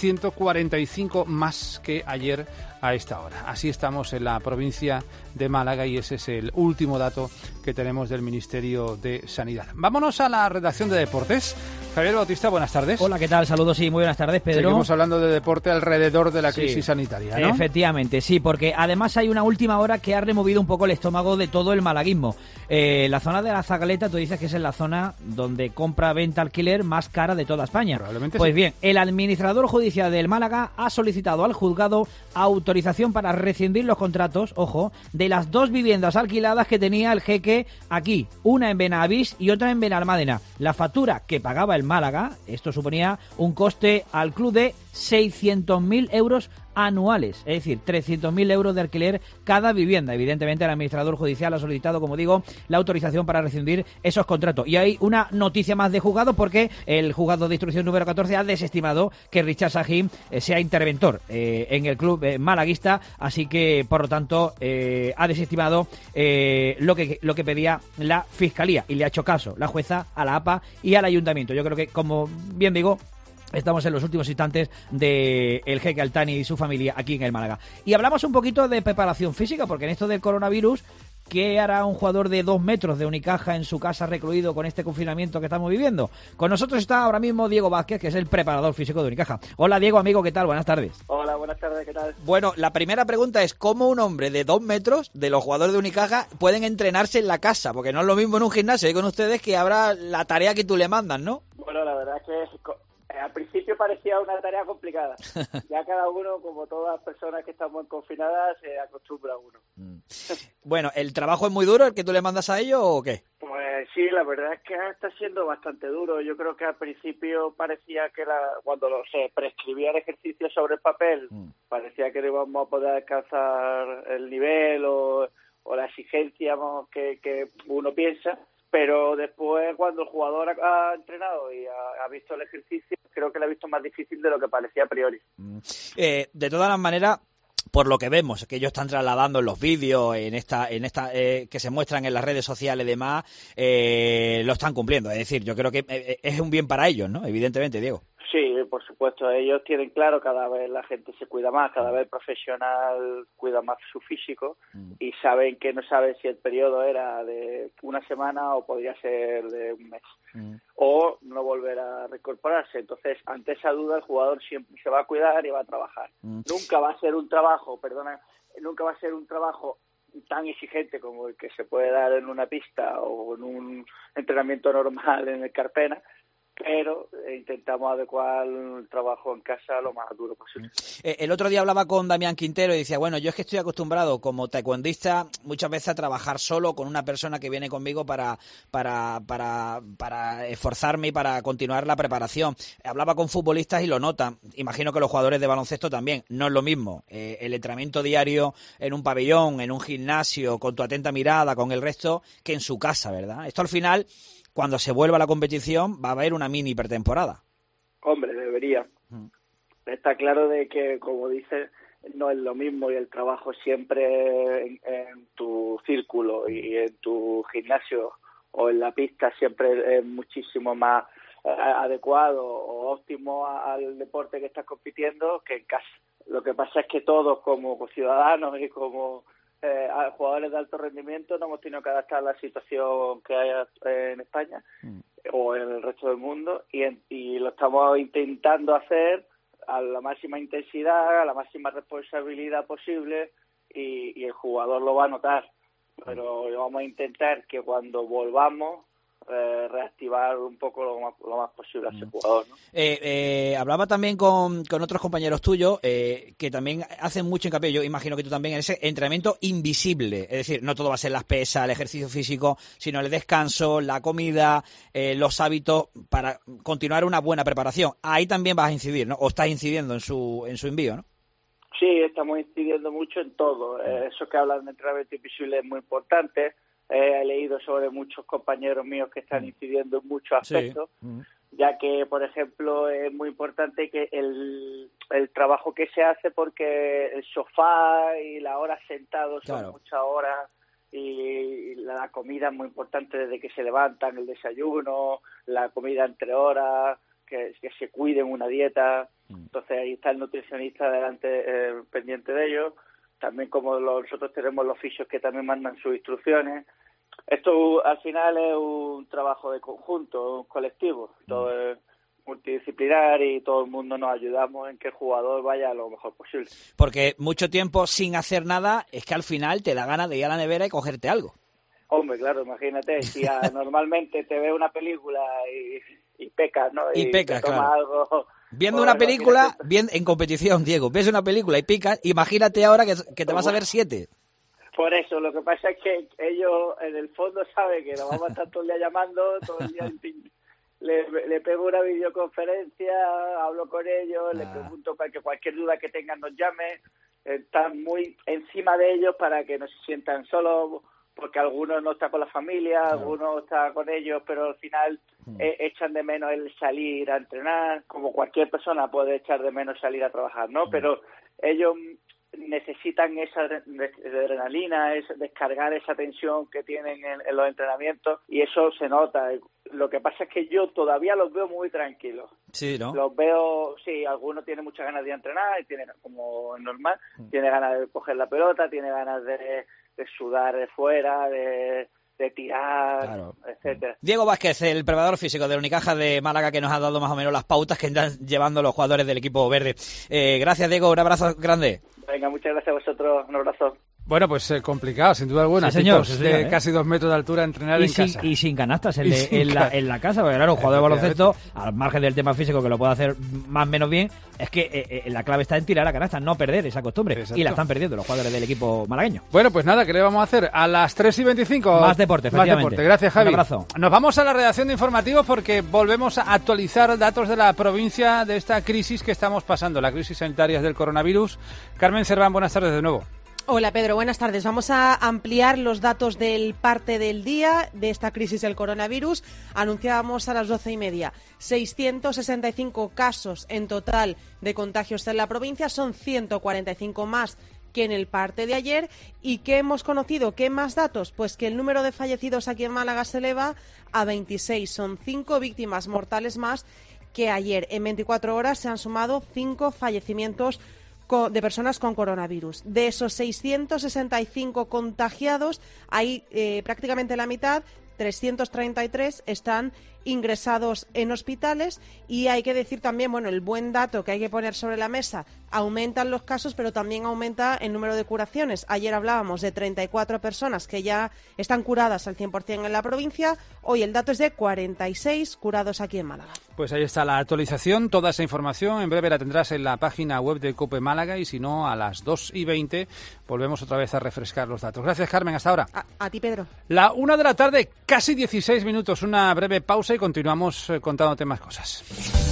145 más que ayer a esta hora. Así estamos en la provincia de Málaga y ese es el último dato que tenemos del Ministerio de Sanidad. Vámonos a la redacción de deportes. Javier Bautista, buenas tardes. Hola, ¿qué tal? Saludos y muy buenas tardes, Pedro. Seguimos hablando de deporte alrededor de la crisis sanitaria, ¿no? Efectivamente, sí, porque además hay una última hora que ha removido un poco el estómago de todo el malaguismo. La zona de la Zagaleta, tú dices que es la zona donde compra, venta, alquiler más cara de toda España. Probablemente pues sí. Bien, el administrador judicial del Málaga ha solicitado al juzgado autorización para rescindir los contratos, ojo, de las 2 viviendas alquiladas que tenía el jeque aquí, una en Benavís y otra en Benalmádena. La factura que pagaba el Málaga, esto suponía un coste al club de 600.000 euros anuales, es decir, 300.000 euros de alquiler cada vivienda. Evidentemente el administrador judicial ha solicitado, como digo, la autorización para rescindir esos contratos. Y hay una noticia más de juzgado porque el juzgado de instrucción número 14 ha desestimado que Richard Sahin sea interventor en el club malaguista, así que por lo tanto ha desestimado lo que pedía la Fiscalía y le ha hecho caso la jueza a la APA y al Ayuntamiento. Yo creo que, como bien digo, estamos en los últimos instantes de el jeque Altani y su familia aquí en el Málaga. Y hablamos un poquito de preparación física, porque en esto del coronavirus, ¿qué hará un jugador de 2 metros de Unicaja en su casa recluido con este confinamiento que estamos viviendo? Con nosotros está ahora mismo Diego Vázquez, que es el preparador físico de Unicaja. Hola Diego, amigo, ¿qué tal? Buenas tardes. Hola, buenas tardes, ¿qué tal? Bueno, la primera pregunta es ¿cómo un hombre de 2 metros, de los jugadores de Unicaja, pueden entrenarse en la casa? Porque no es lo mismo en un gimnasio con ustedes que habrá la tarea que tú le mandas, ¿no? Bueno, la verdad es que al principio parecía una tarea complicada. Ya cada uno, como todas las personas que estamos confinadas, se acostumbra a uno. Bueno, ¿el trabajo es muy duro el que tú le mandas a ellos o qué? Pues sí, la verdad es que está siendo bastante duro. Yo creo que al principio parecía que cuando se prescribía el ejercicio sobre el papel, parecía que no íbamos a poder alcanzar el nivel o la exigencia que uno piensa. Pero después, cuando el jugador ha entrenado y ha visto el ejercicio, creo que lo ha visto más difícil de lo que parecía a priori. De todas las maneras, por lo que vemos, que ellos están trasladando en los vídeos, en esta que se muestran en las redes sociales y demás, lo están cumpliendo. Es decir, yo creo que es un bien para ellos, ¿no? Evidentemente, Diego. Sí, por supuesto. Ellos tienen claro, cada vez la gente se cuida más, cada vez el profesional cuida más su físico y saben que no saben si el periodo era de una semana o podría ser de un mes o no volver a reincorporarse. Entonces, ante esa duda, el jugador siempre se va a cuidar y va a trabajar. Nunca va a ser un trabajo tan exigente como el que se puede dar en una pista o en un entrenamiento normal en el Carpena, pero intentamos adecuar el trabajo en casa lo más duro posible. El otro día hablaba con Damián Quintero y decía, bueno, yo es que estoy acostumbrado como taekwondista muchas veces a trabajar solo con una persona que viene conmigo para esforzarme y para continuar la preparación. Hablaba con futbolistas y lo notan. Imagino que los jugadores de baloncesto también. No es lo mismo el entrenamiento diario en un pabellón, en un gimnasio, con tu atenta mirada, con el resto, que en su casa, ¿verdad? Esto al final, cuando se vuelva a la competición, va a haber una mini pretemporada. Hombre, debería. Está claro de que, como dices, no es lo mismo y el trabajo siempre en tu círculo y en tu gimnasio o en la pista siempre es muchísimo más adecuado o óptimo al deporte que estás compitiendo que en casa. Lo que pasa es que todos, como ciudadanos y como jugadores de alto rendimiento, no hemos tenido que adaptar a la situación que hay en España o en el resto del mundo y lo estamos intentando hacer a la máxima intensidad, a la máxima responsabilidad posible y el jugador lo va a notar, pero vamos a intentar que cuando volvamos reactivar un poco lo más posible a ese jugador, ¿no? Hablaba también con otros compañeros tuyos que también hacen mucho hincapié, yo imagino que tú también, en ese entrenamiento invisible, es decir, no todo va a ser las pesas, el ejercicio físico, sino el descanso, la comida, los hábitos para continuar una buena preparación. Ahí también vas a incidir, ¿no? O estás incidiendo en su envío, ¿no? Sí, estamos incidiendo mucho en todo. Eso que hablan de entrenamiento invisible es muy importante. He leído sobre muchos compañeros míos que están incidiendo en muchos aspectos, ya que, por ejemplo, es muy importante que el trabajo que se hace, porque el sofá y las horas sentados son muchas horas, y la comida es muy importante desde que se levantan, el desayuno, la comida entre horas, que se cuiden una dieta. Entonces ahí está el nutricionista delante, pendiente de ellos. También como nosotros tenemos los fisios que también mandan sus instrucciones. Esto al final es un trabajo de conjunto, un colectivo. Todo es multidisciplinar y todo el mundo nos ayudamos en que el jugador vaya lo mejor posible. Porque mucho tiempo sin hacer nada es que al final te da ganas de ir a la nevera y cogerte algo. Hombre, claro, imagínate, si normalmente te ves una película y pecas, ¿no? Y pecas, tomas algo. Viendo una película, en competición, Diego, ves una película y picas, imagínate ahora que te vas a ver 7. Por eso, lo que pasa es que ellos en el fondo saben que nos vamos a estar todo el día llamando, todo el día le pego una videoconferencia, hablo con ellos, les pregunto para que cualquier duda que tengan nos llame, están muy encima de ellos para que no se sientan solos, porque algunos no están con la familia, algunos están con ellos, pero al final echan de menos el salir a entrenar, como cualquier persona puede echar de menos salir a trabajar, ¿no? Pero ellos necesitan esa adrenalina, descargar esa tensión que tienen en los entrenamientos, y eso se nota. Lo que pasa es que yo todavía los veo muy tranquilos. Sí, ¿no? Los veo, sí, algunos tienen muchas ganas de entrenar, y tienen, como es normal, tiene ganas de coger la pelota, tiene ganas de sudar de fuera, de tirar, etcétera. Diego Vázquez, el preparador físico del Unicaja de Málaga, que nos ha dado más o menos las pautas que están llevando los jugadores del equipo verde. Gracias, Diego, un abrazo grande. Venga, muchas gracias a vosotros, un abrazo. Bueno, pues complicado, sin duda alguna. Sí, señor, de casi 2 metros de altura entrenar en casa. Y sin canastas en la casa, porque claro, un jugador de baloncesto, al margen del tema físico que lo puede hacer más o menos bien, es que la clave está en tirar a canasta, no perder esa costumbre. Exacto. Y la están perdiendo los jugadores del equipo malagueño. Bueno, pues nada, ¿qué le vamos a hacer? A las 3:25. Más deporte, efectivamente. Más deporte. Gracias, Javi. Un abrazo. Nos vamos a la redacción de informativos porque volvemos a actualizar datos de la provincia de esta crisis que estamos pasando, la crisis sanitaria del coronavirus. Carmen Cerván, buenas tardes de nuevo. Hola Pedro, buenas tardes. Vamos a ampliar los datos del parte del día de esta crisis del coronavirus. Anunciábamos a las 12:30 665 casos en total de contagios en la provincia, son 145 más que en el parte de ayer. ¿Y qué hemos conocido? ¿Qué más datos? Pues que el número de fallecidos aquí en Málaga se eleva a 26, son 5 víctimas mortales más que ayer. En 24 horas se han sumado 5 fallecimientos de personas con coronavirus. De esos 665 contagiados, hay prácticamente la mitad, 333, están ingresados en hospitales, y hay que decir también, bueno, el buen dato que hay que poner sobre la mesa, aumentan los casos, pero también aumenta el número de curaciones. Ayer hablábamos de 34 personas que ya están curadas al 100% en la provincia, hoy el dato es de 46 curados aquí en Málaga. Pues ahí está la actualización, toda esa información en breve la tendrás en la página web de COPE Málaga, y si no, a las 2:20 volvemos otra vez a refrescar los datos. Gracias, Carmen, hasta ahora. A ti, Pedro. La 1 de la tarde, casi 16 minutos, una breve pausa y continuamos contándote más cosas.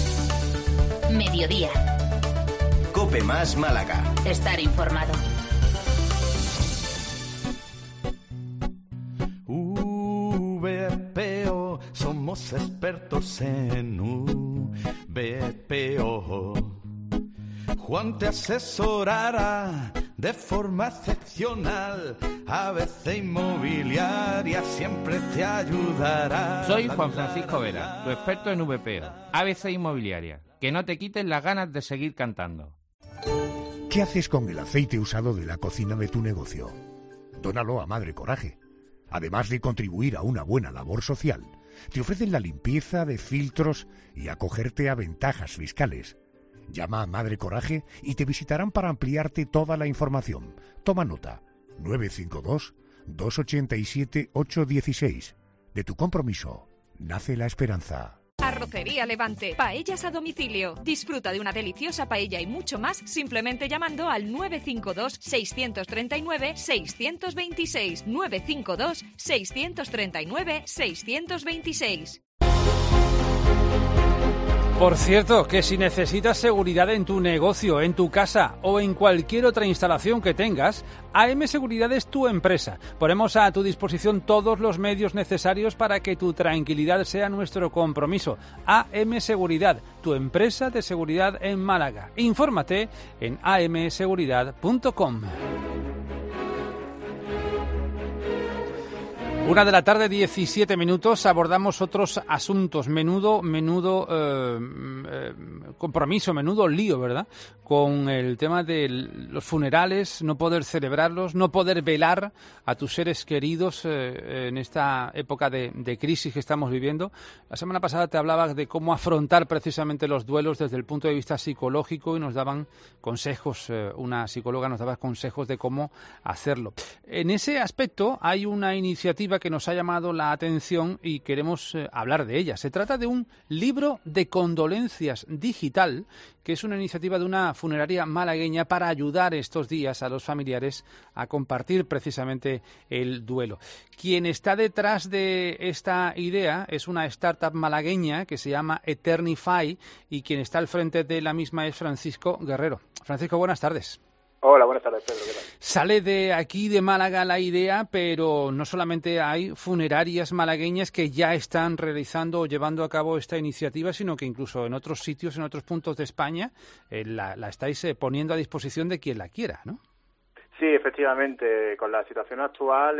Mediodía. COPE más Málaga. Estar informado. VPO, somos expertos en VPO. Juan te asesorará de forma excepcional. ABC Inmobiliaria siempre te ayudará. Soy Juan Francisco Vera, tu experto en VPO. ABC Inmobiliaria, que no te quiten las ganas de seguir cantando. ¿Qué haces con el aceite usado de la cocina de tu negocio? Dónalo a Madre Coraje. Además de contribuir a una buena labor social, te ofrecen la limpieza de filtros y acogerte a ventajas fiscales. Llama a Madre Coraje y te visitarán para ampliarte toda la información. Toma nota: 952-287-816. De tu compromiso nace la esperanza. Arrocería Levante, paellas a domicilio. Disfruta de una deliciosa paella y mucho más simplemente llamando al 952-639-626. 952-639-626. Por cierto, que si necesitas seguridad en tu negocio, en tu casa o en cualquier otra instalación que tengas, AM Seguridad es tu empresa. Ponemos a tu disposición todos los medios necesarios para que tu tranquilidad sea nuestro compromiso. AM Seguridad, tu empresa de seguridad en Málaga. Infórmate en amseguridad.com. 1:17 p.m. Abordamos otros asuntos. Menudo compromiso, menudo lío, ¿verdad? Con el tema de los funerales, no poder celebrarlos, no poder velar a tus seres queridos en esta época de crisis que estamos viviendo. La semana pasada te hablaba de cómo afrontar precisamente los duelos desde el punto de vista psicológico y nos daban consejos, una psicóloga nos daba consejos de cómo hacerlo. En ese aspecto hay una iniciativa que nos ha llamado la atención y queremos hablar de ella. Se trata de un libro de condolencias digital, que es una iniciativa de una funeraria malagueña para ayudar estos días a los familiares a compartir precisamente el duelo. Quien está detrás de esta idea es una startup malagueña que se llama Eternify y quien está al frente de la misma es Francisco Guerrero. Francisco, buenas tardes. Hola, buenas tardes, Pedro. ¿Qué tal? Sale de aquí, de Málaga, la idea, pero no solamente hay funerarias malagueñas que ya están realizando o llevando a cabo esta iniciativa, sino que incluso en otros sitios, en otros puntos de España, la estáis poniendo a disposición de quien la quiera, ¿no? Sí, efectivamente. Con la situación actual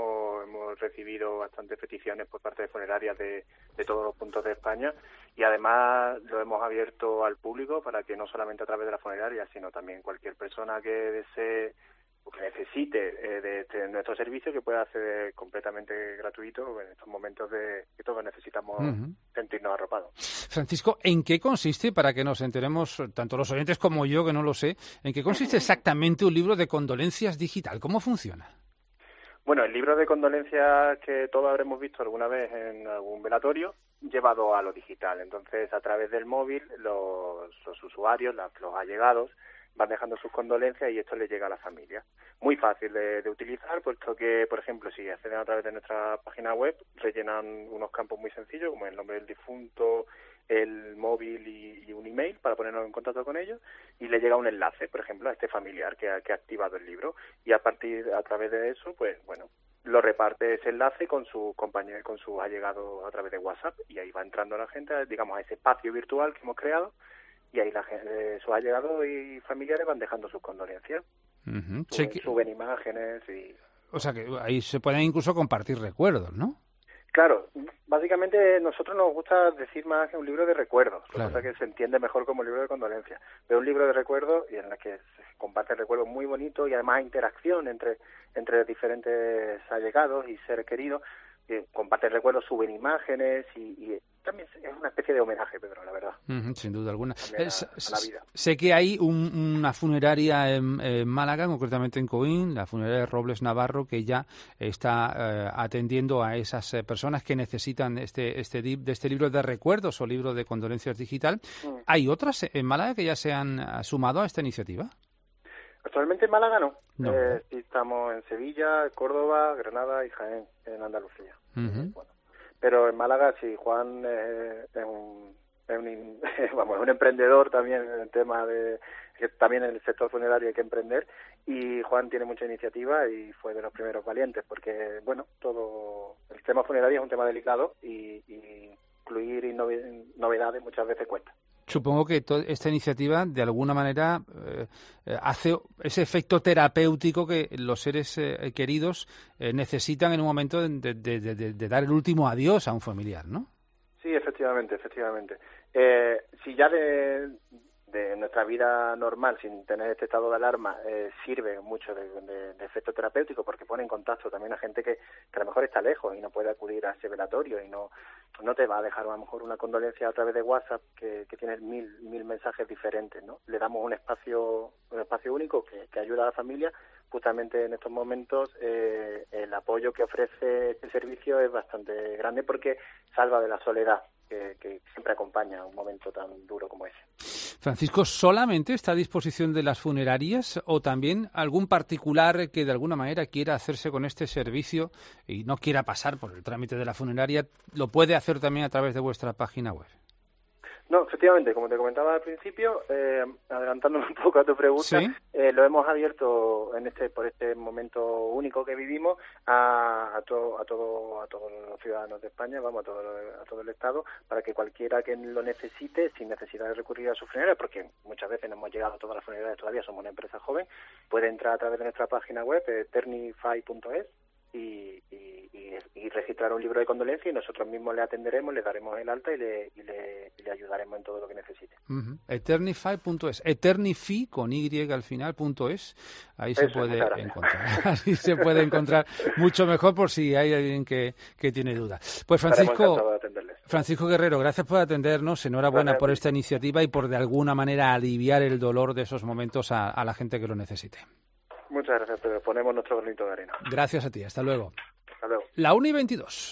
hemos recibido bastantes peticiones por parte de funerarias de todos los puntos de España y además lo hemos abierto al público para que no solamente a través de la funeraria, sino también cualquier persona que desee o que necesite de nuestro servicio, que pueda acceder completamente gratuito en estos momentos de que todos necesitamos sentirnos arropados. Francisco, ¿en qué consiste, para que nos enteremos, tanto los oyentes como yo, que no lo sé, en qué consiste exactamente un libro de condolencias digital? ¿Cómo funciona? Bueno, el libro de condolencias que todos habremos visto alguna vez en algún velatorio, llevado a lo digital. Entonces, a través del móvil, los usuarios, los allegados, van dejando sus condolencias y esto les llega a la familia. Muy fácil de utilizar, puesto que, por ejemplo, si acceden a través de nuestra página web, rellenan unos campos muy sencillos, como el nombre del difunto, el móvil y un email para ponernos en contacto con ellos, y le llega un enlace, por ejemplo, a este familiar que ha activado el libro, y a través de eso, pues, bueno, lo reparte ese enlace con sus compañeros, con sus allegados a través de WhatsApp, y ahí va entrando la gente, digamos, a ese espacio virtual que hemos creado, y ahí sus allegados y familiares van dejando sus condolencias. Suben imágenes y... O sea, que ahí se pueden incluso compartir recuerdos, ¿no? Claro, básicamente nosotros nos gusta decir más que un libro de recuerdos, claro. Cosa que se entiende mejor como libro de condolencias. Pero un libro de recuerdos y en la que se comparten recuerdos muy bonitos y además interacción entre diferentes allegados y seres queridos, que comparten recuerdos, suben imágenes y también es una especie de homenaje, Pedro, la verdad. Sin duda alguna. A la vida. Sé que hay una funeraria en Málaga, concretamente en Coín, la funeraria de Robles Navarro, que ya está atendiendo a esas personas que necesitan de este libro de recuerdos o libro de condolencias digital. ¿Hay otras en Málaga que ya se han sumado a esta iniciativa? Actualmente en Málaga no. No. Sí, estamos en Sevilla, Córdoba, Granada y Jaén, en Andalucía. Bueno, pero en Málaga sí, Juan es un emprendedor también en el tema de que también en el sector funerario hay que emprender, y Juan tiene mucha iniciativa y fue de los primeros valientes, porque bueno, todo el tema funerario es un tema delicado y incluir novedades muchas veces cuesta. Supongo que esta iniciativa, de alguna manera, hace ese efecto terapéutico que los seres queridos necesitan en un momento de dar el último adiós a un familiar, ¿no? Sí, efectivamente. Si ya de nuestra vida normal, sin tener este estado de alarma, sirve mucho de efecto terapéutico, porque pone en contacto también a gente que a lo mejor está lejos y no puede acudir a ese velatorio y no te va a dejar a lo mejor una condolencia a través de WhatsApp que tiene mil mensajes diferentes, ¿no? Le damos un espacio único que ayuda a la familia. Justamente en estos momentos el apoyo que ofrece este servicio es bastante grande porque salva de la soledad que siempre acompaña un momento tan duro como ese. Francisco, ¿solamente está a disposición de las funerarias o también algún particular que de alguna manera quiera hacerse con este servicio y no quiera pasar por el trámite de la funeraria, lo puede hacer también a través de vuestra página web? No, efectivamente, como te comentaba al principio, adelantándome un poco a tu pregunta, ¿Sí? Lo hemos abierto por este momento único que vivimos a todos los ciudadanos de España, a todo el Estado, para que cualquiera que lo necesite, sin necesidad de recurrir a sus funerarias, porque muchas veces no hemos llegado a todas las funerarias todavía, somos una empresa joven, puede entrar a través de nuestra página web, eternify.es, y registrar un libro de condolencia, y nosotros mismos le atenderemos, le daremos el alta y le ayudaremos en todo lo que necesite. Eternify.es, Eternify con Y al final.es, ahí se puede encontrar. Así se puede encontrar mucho mejor por si hay alguien que tiene duda. Pues Francisco Guerrero, gracias por atendernos, enhorabuena por esta iniciativa y por de alguna manera aliviar el dolor de esos momentos a la gente que lo necesite. Muchas gracias, Pedro. Ponemos nuestro granito de arena. Gracias a ti. Hasta luego. Hasta luego. La 1:22.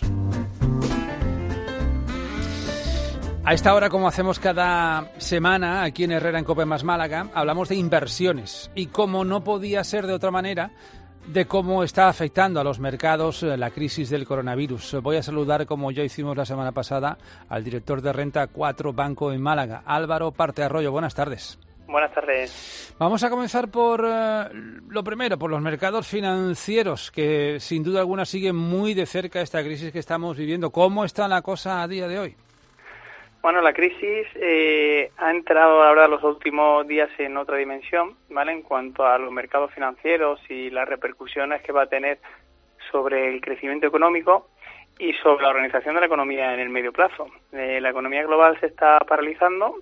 A esta hora, como hacemos cada semana aquí en Herrera en COPE más Málaga, hablamos de inversiones y, como no podía ser de otra manera, de cómo está afectando a los mercados la crisis del coronavirus. Voy a saludar, como ya hicimos la semana pasada, al director de Renta 4 Banco en Málaga, Álvaro Partearroyo. Buenas tardes. Buenas tardes. Vamos a comenzar por lo primero, por los mercados financieros, que sin duda alguna siguen muy de cerca esta crisis que estamos viviendo. ¿Cómo está la cosa a día de hoy? Bueno, la crisis ha entrado, la verdad, los últimos días en otra dimensión, ¿vale? En cuanto a los mercados financieros y las repercusiones que va a tener sobre el crecimiento económico y sobre la organización de la economía en el medio plazo. La economía global se está paralizando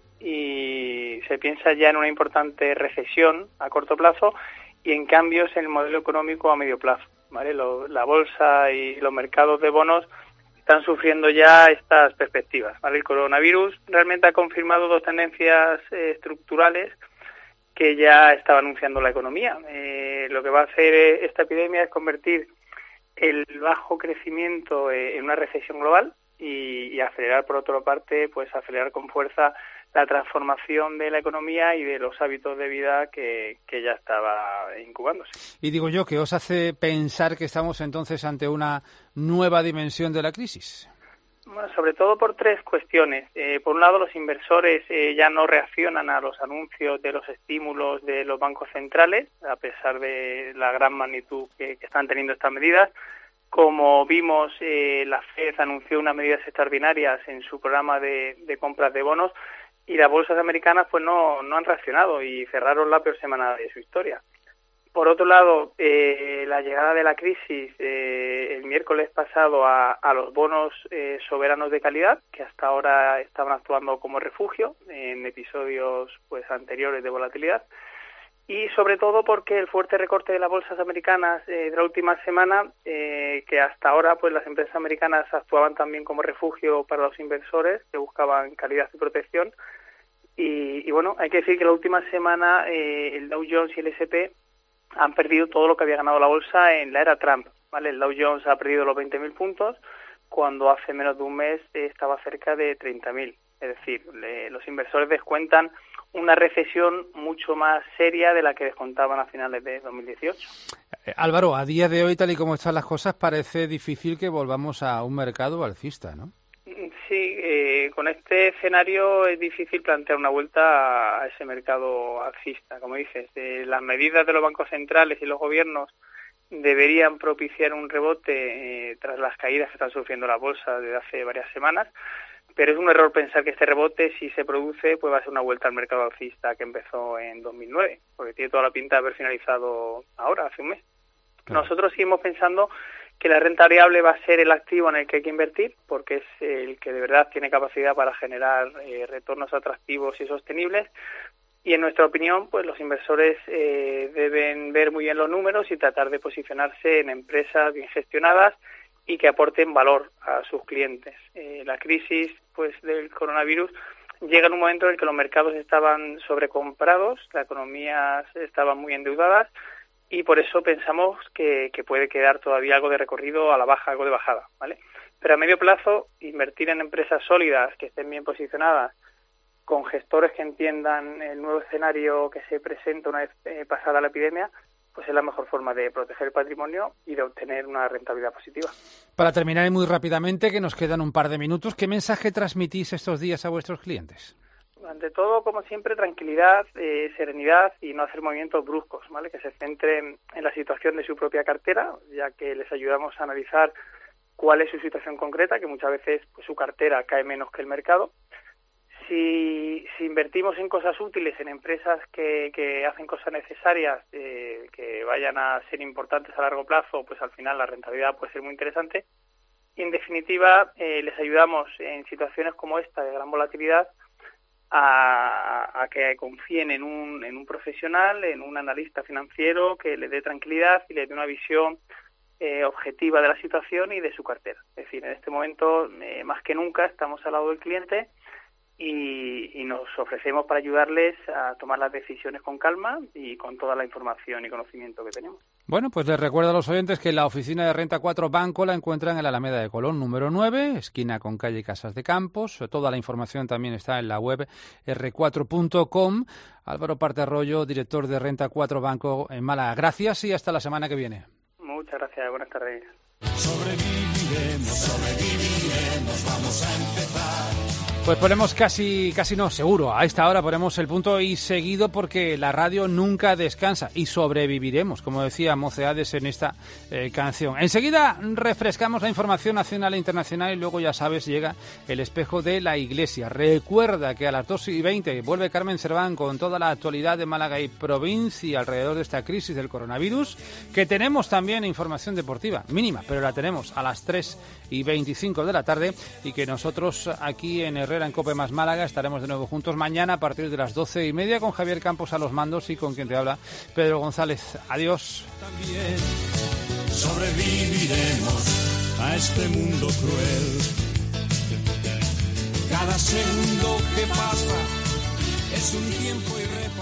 y se piensa ya en una importante recesión a corto plazo y en cambios en el modelo económico a medio plazo, ¿vale? La bolsa y los mercados de bonos están sufriendo ya estas perspectivas, ¿vale? El coronavirus realmente ha confirmado dos tendencias estructurales que ya estaba anunciando la economía. Lo que va a hacer esta epidemia es convertir el bajo crecimiento en una recesión global y acelerar, por otra parte, pues acelerar con fuerza la transformación de la economía y de los hábitos de vida que ya estaba incubándose. Y digo yo, ¿qué os hace pensar que estamos entonces ante una nueva dimensión de la crisis? Bueno, sobre todo por tres cuestiones. Por un lado, los inversores ya no reaccionan a los anuncios de los estímulos de los bancos centrales, a pesar de la gran magnitud que están teniendo estas medidas. Como vimos, la FED anunció unas medidas extraordinarias en su programa de compras de bonos y las bolsas americanas pues no han reaccionado y cerraron la peor semana de su historia. Por otro lado, la llegada de la crisis el miércoles pasado a los bonos soberanos de calidad, que hasta ahora estaban actuando como refugio en episodios pues anteriores de volatilidad, y sobre todo porque el fuerte recorte de las bolsas americanas de la última semana, que hasta ahora pues las empresas americanas actuaban también como refugio para los inversores que buscaban calidad y protección, y bueno, hay que decir que la última semana el Dow Jones y el S&P han perdido todo lo que había ganado la bolsa en la era Trump, ¿vale? El Dow Jones ha perdido los 20.000 puntos cuando hace menos de un mes estaba cerca de 30.000. Es decir, los inversores descuentan una recesión mucho más seria de la que descontaban a finales de 2018. Álvaro, a día de hoy, tal y como están las cosas, parece difícil que volvamos a un mercado alcista, ¿no? Sí, con este escenario es difícil plantear una vuelta a ese mercado alcista. Como dices, las medidas de los bancos centrales y los gobiernos deberían propiciar un rebote tras las caídas que están sufriendo las bolsas desde hace varias semanas, pero es un error pensar que este rebote, si se produce, pues va a ser una vuelta al mercado alcista que empezó en 2009, porque tiene toda la pinta de haber finalizado ahora, hace un mes. Claro. Nosotros seguimos pensando que la renta variable va a ser el activo en el que hay que invertir, porque es el que de verdad tiene capacidad para generar retornos atractivos y sostenibles. Y en nuestra opinión, pues los inversores deben ver muy bien los números y tratar de posicionarse en empresas bien gestionadas y que aporten valor a sus clientes. La crisis pues del coronavirus llega en un momento en el que los mercados estaban sobrecomprados, las economías estaban muy endeudadas, y por eso pensamos que puede quedar todavía algo de recorrido a la baja, algo de bajada, ¿vale? Pero a medio plazo, invertir en empresas sólidas que estén bien posicionadas, con gestores que entiendan el nuevo escenario que se presenta una vez pasada la epidemia, pues es la mejor forma de proteger el patrimonio y de obtener una rentabilidad positiva. Para terminar, y muy rápidamente, que nos quedan un par de minutos, ¿qué mensaje transmitís estos días a vuestros clientes? ante todo, como siempre, tranquilidad, serenidad y no hacer movimientos bruscos, ¿vale? Que se centren en la situación de su propia cartera, ya que les ayudamos a analizar cuál es su situación concreta, que muchas veces pues, su cartera cae menos que el mercado. Si invertimos en cosas útiles, en empresas que hacen cosas necesarias, que vayan a ser importantes a largo plazo, pues al final la rentabilidad puede ser muy interesante. Y en definitiva, les ayudamos en situaciones como esta de gran volatilidad a que confíen en un profesional, en un analista financiero que le dé tranquilidad y le dé una visión objetiva de la situación y de su cartera. Es decir, en este momento, más que nunca, estamos al lado del cliente y nos ofrecemos para ayudarles a tomar las decisiones con calma y con toda la información y conocimiento que tenemos. Bueno, pues les recuerdo a los oyentes que la oficina de Renta 4 Banco la encuentran en la Alameda de Colón, número 9, esquina con calle Casas de Campos. Toda la información también está en la web r4.com. Álvaro Parterrollo, director de Renta 4 Banco en Málaga. Gracias y hasta la semana que viene. Muchas gracias, buenas tardes. Sobreviviremos, vamos a empezar. Pues ponemos casi no, seguro, a esta hora ponemos el punto y seguido porque la radio nunca descansa y sobreviviremos, como decía Mocedades en esta canción. Enseguida refrescamos la información nacional e internacional y luego, ya sabes, llega el espejo de la Iglesia. Recuerda que a las 2:20 vuelve Carmen Serván con toda la actualidad de Málaga y provincia alrededor de esta crisis del coronavirus, que tenemos también información deportiva, mínima, pero la tenemos a las 3:25 de la tarde y que nosotros aquí en en COPE más Málaga estaremos de nuevo juntos mañana a partir de las 12:30 con Javier Campos a los mandos y con quien te habla Pedro González. Adiós. También sobreviviremos a este mundo cruel. Cada segundo que pasa es un tiempo irreversible.